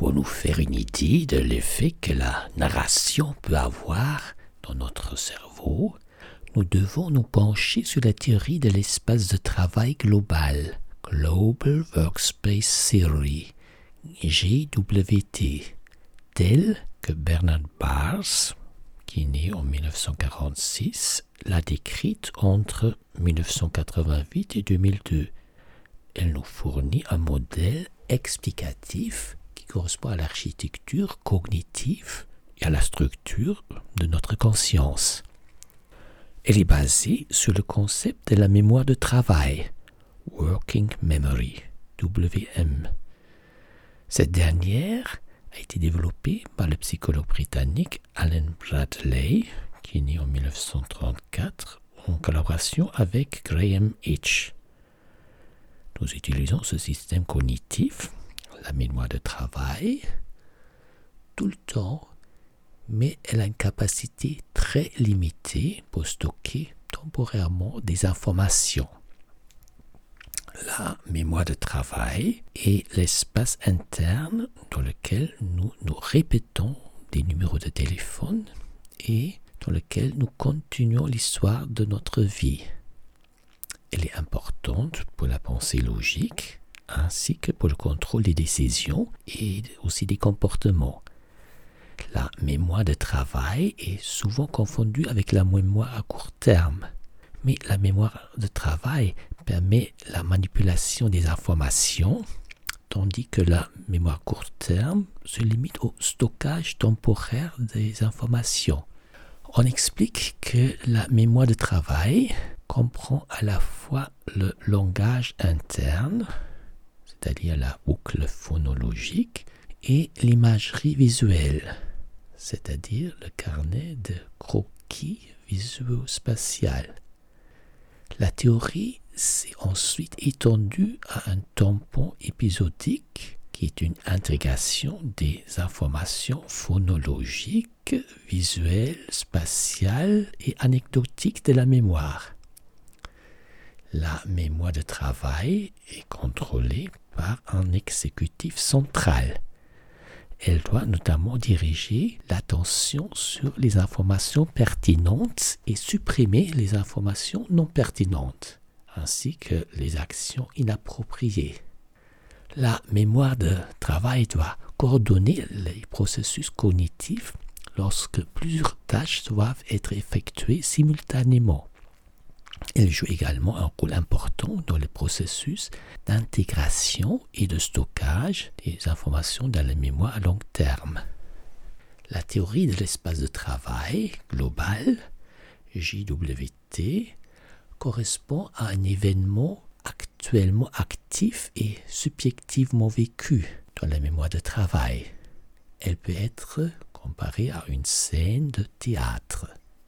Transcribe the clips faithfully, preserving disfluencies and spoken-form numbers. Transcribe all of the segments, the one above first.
Pour nous faire une idée de l'effet que la narration peut avoir dans notre cerveau, nous devons nous pencher sur la théorie de l'espace de travail global, Global Workspace Theory, G W T, telle que Bernard Baars, qui est né en dix-neuf cent quarante-six, l'a décrite entre mille neuf cent quatre-vingt-huit et deux mille deux. Elle nous fournit un modèle explicatif qui correspond à l'architecture cognitive et à la structure de notre conscience. Elle est basée sur le concept de la mémoire de travail, Working Memory, W M. Cette dernière a été développée par le psychologue britannique Alan Bradley, qui est né en mille neuf cent trente-quatre, en collaboration avec Graham Hitch. Nous utilisons ce système cognitif, la mémoire de travail, tout le temps, mais elle a une capacité très limitée pour stocker temporairement des informations. La mémoire de travail est l'espace interne dans lequel nous nous répétons des numéros de téléphone et dans lequel nous continuons l'histoire de notre vie. Elle est importante pour la pensée logique ainsi que pour le contrôle des décisions et aussi des comportements. La mémoire de travail est souvent confondue avec la mémoire à court terme. Mais la mémoire de travail permet la manipulation des informations, tandis que la mémoire à court terme se limite au stockage temporaire des informations. On explique que la mémoire de travail comprend à la fois le langage interne, c'est-à-dire la boucle phonologique, et l'imagerie visuelle, c'est-à-dire le carnet de croquis visuo-spatial. La théorie s'est ensuite étendue à un tampon épisodique qui est une intégration des informations phonologiques, visuelles, spatiales et anecdotiques de la mémoire. La mémoire de travail est contrôlée par un exécutif central. Elle doit notamment diriger l'attention sur les informations pertinentes et supprimer les informations non pertinentes, ainsi que les actions inappropriées. La mémoire de travail doit coordonner les processus cognitifs lorsque plusieurs tâches doivent être effectuées simultanément. Elle joue également un rôle important dans le processus d'intégration et de stockage des informations dans la mémoire à long terme. La théorie de l'espace de travail global, J W T, correspond à un événement actuellement actif et subjectivement vécu dans la mémoire de travail. Elle peut être comparée à une scène de théâtre.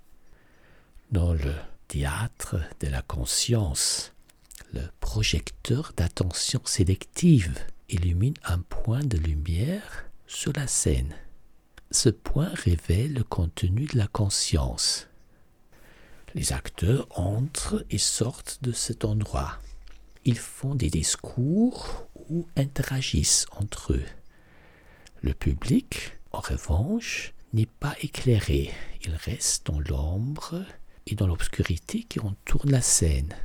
Dans le théâtre de la conscience, le projecteur d'attention sélective illumine un point de lumière sur la scène. Ce point révèle le contenu de la conscience. Les acteurs entrent et sortent de cet endroit. Ils font des discours ou interagissent entre eux. Le public, en revanche, n'est pas éclairé. Il reste dans l'ombre et dans l'obscurité qui entoure la scène.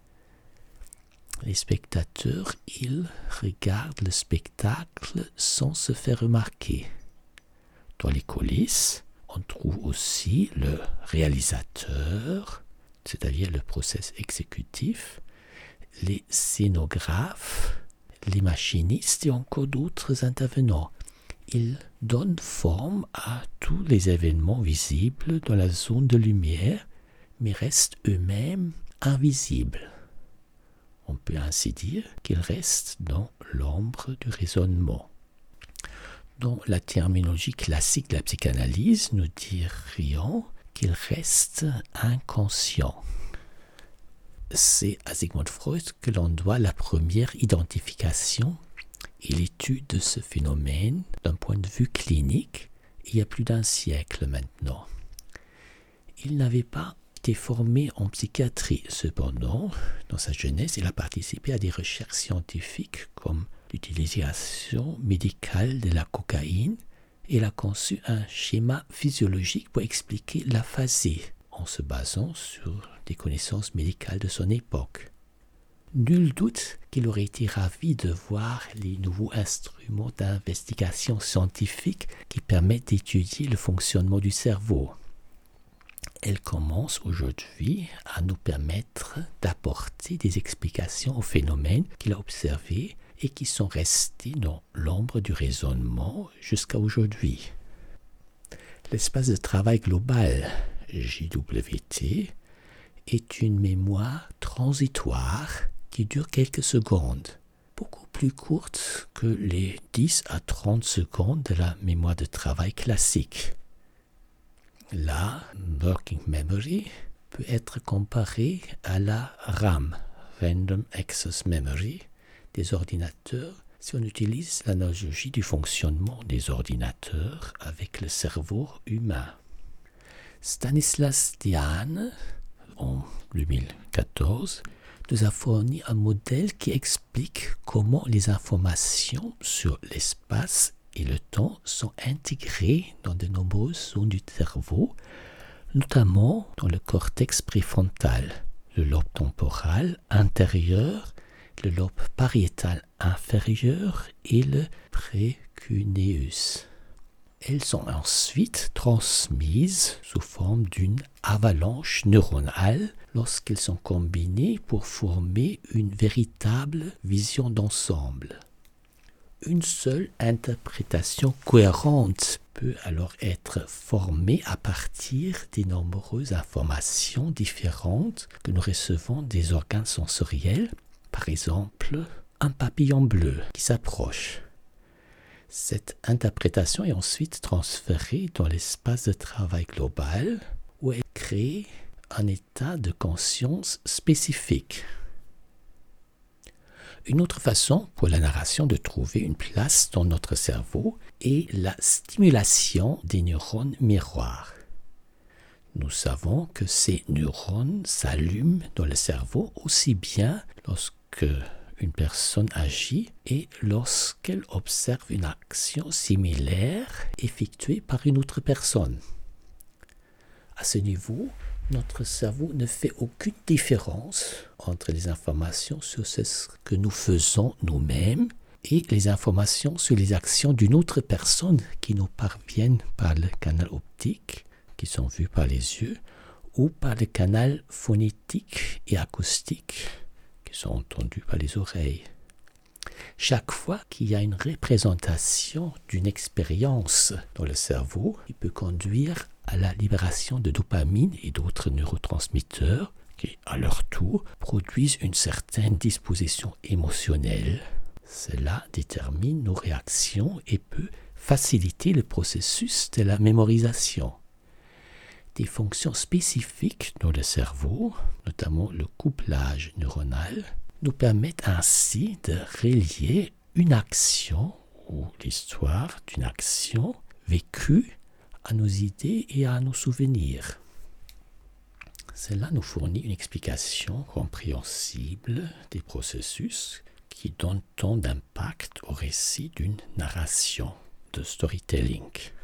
Les spectateurs, ils regardent le spectacle sans se faire remarquer. Dans les coulisses, on trouve aussi le réalisateur, c'est-à-dire le process exécutif, les scénographes, les machinistes et encore d'autres intervenants. Ils donnent forme à tous les événements visibles dans la zone de lumière, mais restent eux-mêmes invisibles. On peut ainsi dire qu'ils restent dans l'ombre du raisonnement. Dans la terminologie classique de la psychanalyse, nous dirions qu'ils restent inconscients. C'est à Sigmund Freud que l'on doit la première identification et l'étude de ce phénomène d'un point de vue clinique il y a plus d'un siècle maintenant. Il n'avait pas été formé en psychiatrie. Cependant, dans sa jeunesse, il a participé à des recherches scientifiques comme l'utilisation médicale de la cocaïne, elle a conçu un schéma physiologique pour expliquer l'aphasie en se basant sur des connaissances médicales de son époque. Nul doute qu'il aurait été ravi de voir les nouveaux instruments d'investigation scientifique qui permettent d'étudier le fonctionnement du cerveau. Elle commence aujourd'hui à nous permettre d'apporter des explications aux phénomènes qu'il a observés et qui sont restés dans l'ombre du raisonnement jusqu'à aujourd'hui. L'espace de travail global, J W T, est une mémoire transitoire qui dure quelques secondes, beaucoup plus courte que les dix à trente secondes de la mémoire de travail classique. La Working Memory peut être comparée à la RAM, Random Access Memory, des ordinateurs si on utilise l'analogie du fonctionnement des ordinateurs avec le cerveau humain. Stanislas Dehaene, en deux mille quatorze, nous a fourni un modèle qui explique comment les informations sur l'espace et le temps sont intégrées dans de nombreuses zones du cerveau, notamment dans le cortex préfrontal, le lobe temporal intérieur, le lobe pariétal inférieur et le précuneus. Elles sont ensuite transmises sous forme d'une avalanche neuronale lorsqu'elles sont combinées pour former une véritable vision d'ensemble. Une seule interprétation cohérente peut alors être formée à partir des nombreuses informations différentes que nous recevons des organes sensoriels, par exemple un papillon bleu qui s'approche. Cette interprétation est ensuite transférée dans l'espace de travail global où elle crée un état de conscience spécifique. Une autre façon pour la narration de trouver une place dans notre cerveau est la stimulation des neurones miroirs. Nous savons que ces neurones s'allument dans le cerveau aussi bien lorsque une personne agit et lorsqu'elle observe une action similaire effectuée par une autre personne. À ce niveau, notre cerveau ne fait aucune différence entre les informations sur ce que nous faisons nous-mêmes et les informations sur les actions d'une autre personne qui nous parviennent par le canal optique, qui sont vues par les yeux, ou par le canal phonétique et acoustique, qui sont entendus par les oreilles. Chaque fois qu'il y a une représentation d'une expérience dans le cerveau, il peut conduire à la libération de dopamine et d'autres neurotransmetteurs qui, à leur tour, produisent une certaine disposition émotionnelle. Cela détermine nos réactions et peut faciliter le processus de la mémorisation. Des fonctions spécifiques dans le cerveau, notamment le couplage neuronal, nous permettent ainsi de relier une action ou l'histoire d'une action vécue à nos idées et à nos souvenirs. Cela nous fournit une explication compréhensible des processus qui donnent tant d'impact au récit d'une narration, de storytelling.